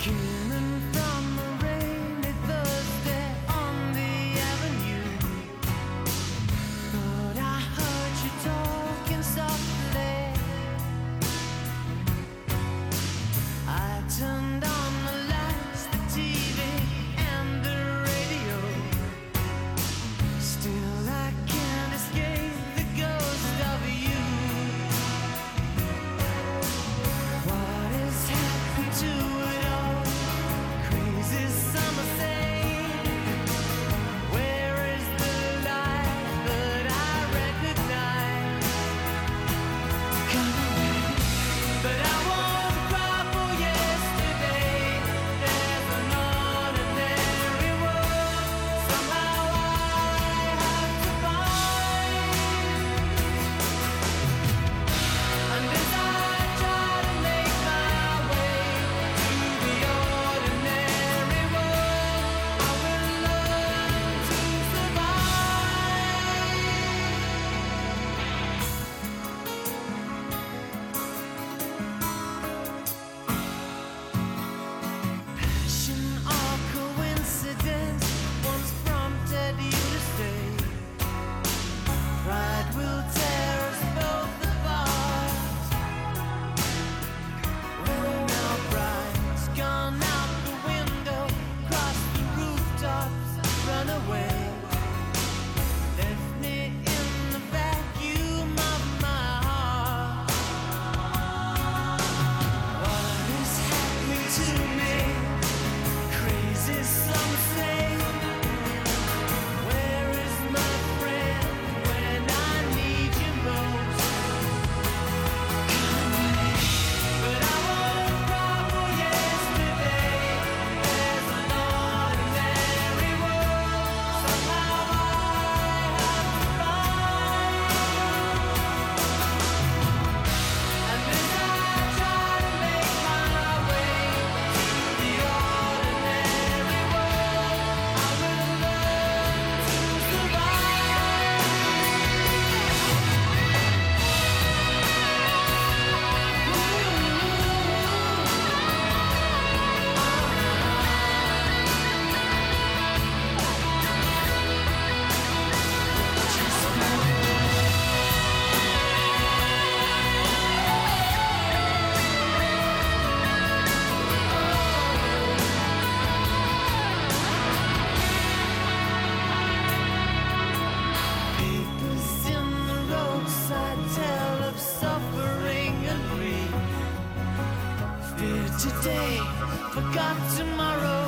Skimming from a rainy Thursday on the avenue, thought I heard you talking softly. I turned on the lights, the TV and the radio. Still I can't escape the ghost of you. What has happened to it all? Crazy summer thing. Where is the light that I recognize? Come away, but I won't cry for yesterday. There's an ordinary world somehow I have to find. And as I try to make my way to the ordinary world, I will learn to survive. Passion or coincidence once prompted you to stay. Pride will tear us both apart. When our pride's gone out the window, cross the rooftops, run away. Left me in the vacuum of my heart. What is happening to me? Crazy some say. Where is my friend when I need you most? Come away, but I won't cry for yesterday. There's an ordinary world somehow I have to find. And as I try to make my way to the ordinary world, I will learn to survive. Papers in the roadside tell of suffering and grief. Fear today, forgot tomorrow.